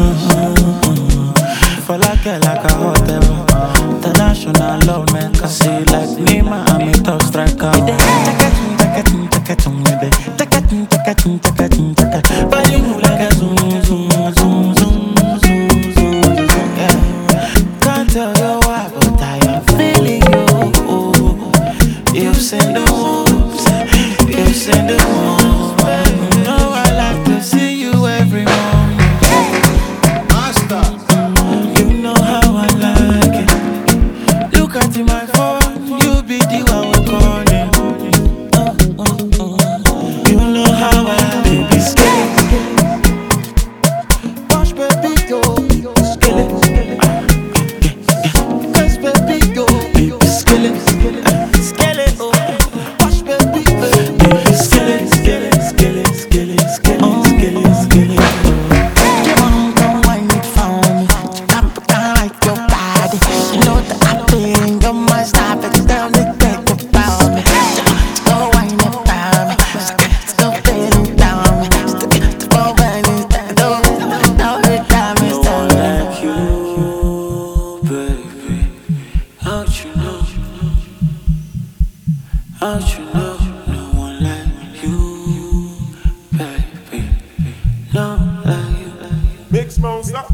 For like a hot ever. International love maker. See like Nima, I'm a top striker. But you move like a zoom, zoom, zoom, zoom, zoom, zoom. Yeah. Can't tell you why, but I am feeling you. You've seen the moves, you've seen the moves. You know I like to see you every morning. Master. You know how I like it. Look at my phone, you be the one we calling. You know how I like it. Wash baby yo, skillet. Cause baby yo, skillet. Skillet, oh. Wash baby, baby skillet, skillet, skillet, skillet, skillet, skillet, skillet. You wanna come wind it for me? Come down like your body. You know that I feel you must stop it down to take about me. Go wind it for me. Go feel it down me. Go wind it down. Don't hurt time is down. No one like you, baby. Don't you know? Don't you know? No one like you, baby. No one like you. Mix monster.